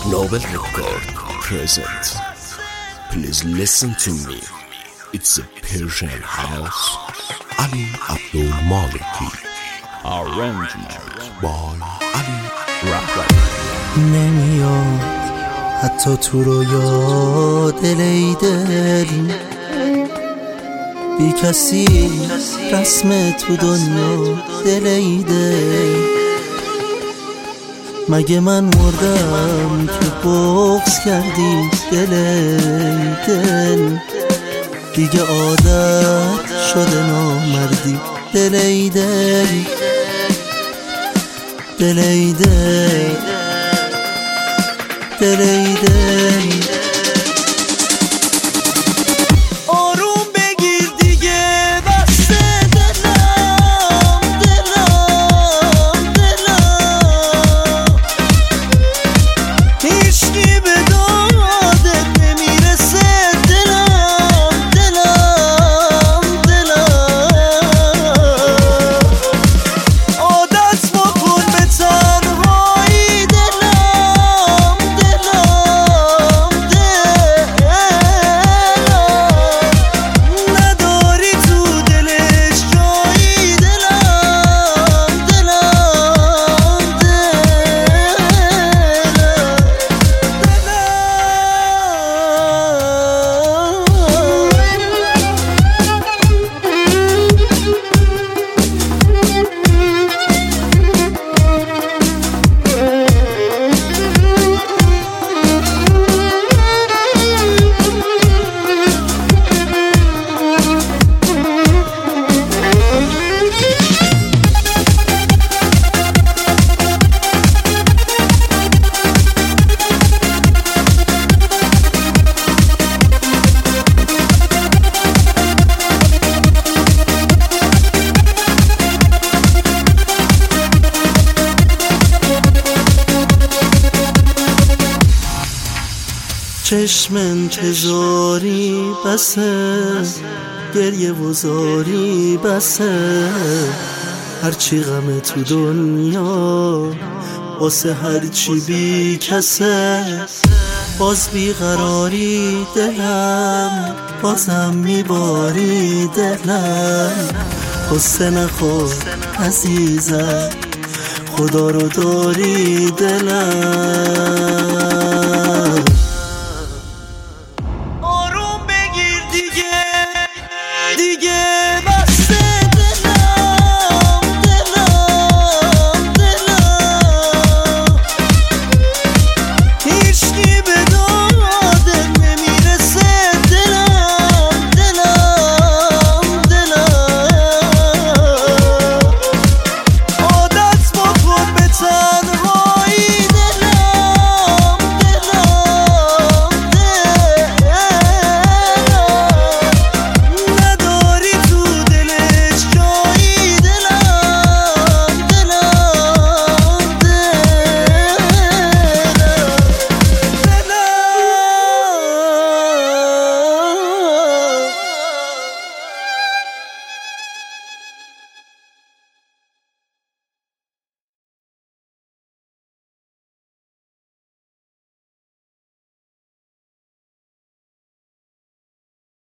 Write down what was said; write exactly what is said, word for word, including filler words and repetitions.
Noble Record present. Please listen to me. It's a Persian house. Ali Abdul Maliki. Arrangement by Ali Rahman. نمیاد حتی تو رو یاد ای دل، بی کسی رسم تو دنیا دل ای دل. مگه من مردم که بغض کردی دل ای دل، دیگه عادت شده نامردی دل ای دل، دل ای دل، دل ای دل. آروم بگیر دیگه بسته دلم، دلم، دلم. هیچکی به دادت نمیرسه دلم، دلم، دلم. عادت بکن به تنهایی دلم، دلم، دلم. نداری تو دلش جایی دلم، دلم، چشم انتظاری بسه، گریه و زاری بسه. هرچی غم تو دنیا واسه هرچی بی کسه. باز بیقراری دلم، بازم میباری دلم. قصه نخور عزیزم، خدا رو داری دلم.